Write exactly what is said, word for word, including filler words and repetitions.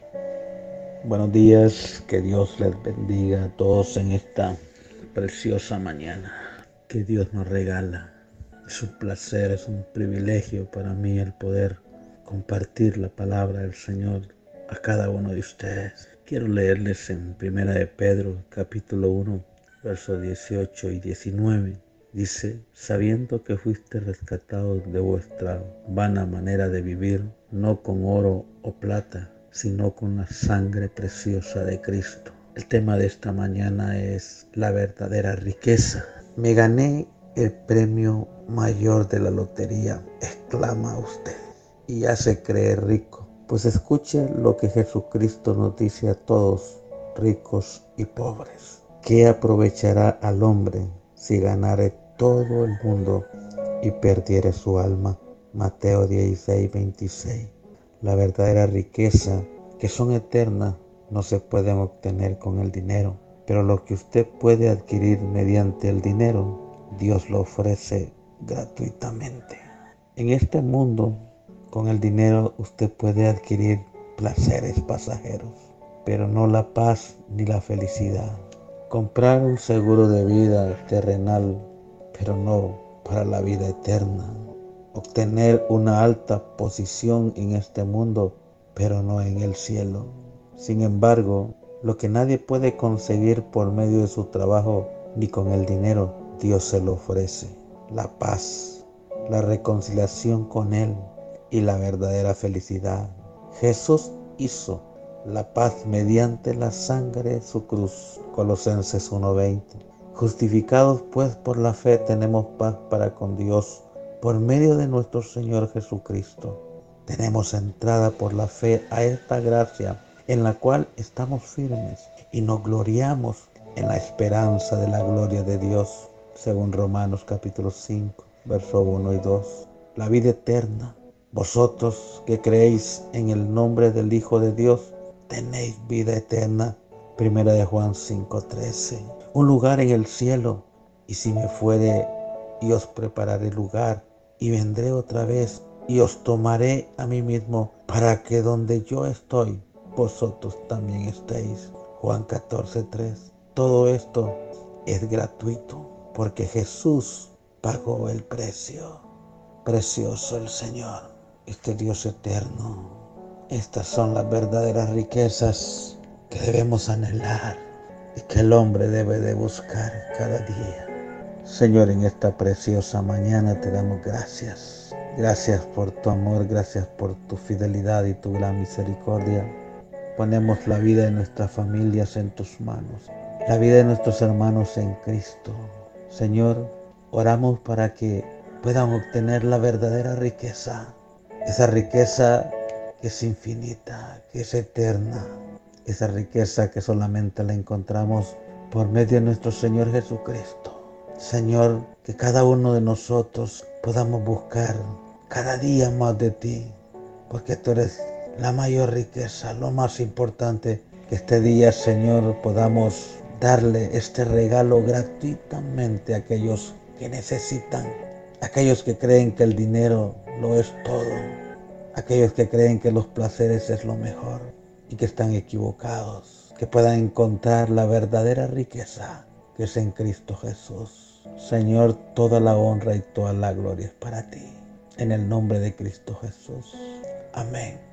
Buenos días, que Dios les bendiga a todos en esta preciosa mañana que Dios nos regala. Es un placer, es un privilegio para mí el poder compartir la palabra del Señor a cada uno de ustedes. Quiero leerles en Primera de Pedro, capítulo uno, versos dieciocho y diecinueve. Dice: sabiendo que fuiste rescatados de vuestra vana manera de vivir, no con oro o plata, sino con la sangre preciosa de Cristo. El tema de esta mañana es la verdadera riqueza. Me gané el premio mayor de la lotería, exclama usted, y hace creer rico. Pues escuche lo que Jesucristo nos dice a todos, ricos y pobres. ¿Qué aprovechará al hombre si ganare todo el mundo y perdiere su alma? Mateo dieciséis, veintiséis. La verdadera riqueza, que son eternas, no se pueden obtener con el dinero, pero lo que usted puede adquirir mediante el dinero, Dios lo ofrece gratuitamente. En este mundo, con el dinero usted puede adquirir placeres pasajeros, pero no la paz ni la felicidad. Comprar un seguro de vida terrenal, pero no para la vida eterna. Obtener una alta posición en este mundo, pero no en el cielo. Sin embargo, lo que nadie puede conseguir por medio de su trabajo ni con el dinero, Dios se lo ofrece. La paz, la reconciliación con Él y la verdadera felicidad. Jesús hizo la paz mediante la sangre de su cruz. Colosenses uno veinte. Justificados pues por la fe tenemos paz para con Dios por medio de nuestro Señor Jesucristo. Tenemos entrada por la fe a esta gracia en la cual estamos firmes y nos gloriamos en la esperanza de la gloria de Dios, según Romanos capítulo cinco, versos uno y dos. La vida eterna. Vosotros que creéis en el nombre del Hijo de Dios, tenéis vida eterna. Primera de Juan cinco, trece. Un lugar en el cielo, y si me fuere y os prepararé lugar, y vendré otra vez y os tomaré a mí mismo, para que donde yo estoy, vosotros también estéis. Juan catorce, tres. Todo esto es gratuito, porque Jesús pagó el precio. Precioso el Señor, este Dios eterno. Estas son las verdaderas riquezas que debemos anhelar y que el hombre debe de buscar cada día. Señor, en esta preciosa mañana te damos gracias. Gracias por tu amor, gracias por tu fidelidad y tu gran misericordia. Ponemos la vida de nuestras familias en tus manos, la vida de nuestros hermanos en Cristo. Señor, oramos para que puedan obtener la verdadera riqueza, esa riqueza que es infinita, que es eterna, esa riqueza que solamente la encontramos por medio de nuestro Señor Jesucristo. Señor, que cada uno de nosotros podamos buscar cada día más de ti, porque tú eres la mayor riqueza, lo más importante. Que este día, Señor, podamos darle este regalo gratuitamente a aquellos que necesitan, aquellos que creen que el dinero lo es todo, aquellos que creen que los placeres es lo mejor y que están equivocados, que puedan encontrar la verdadera riqueza que es en Cristo Jesús. Señor, toda la honra y toda la gloria es para ti, en el nombre de Cristo Jesús. Amén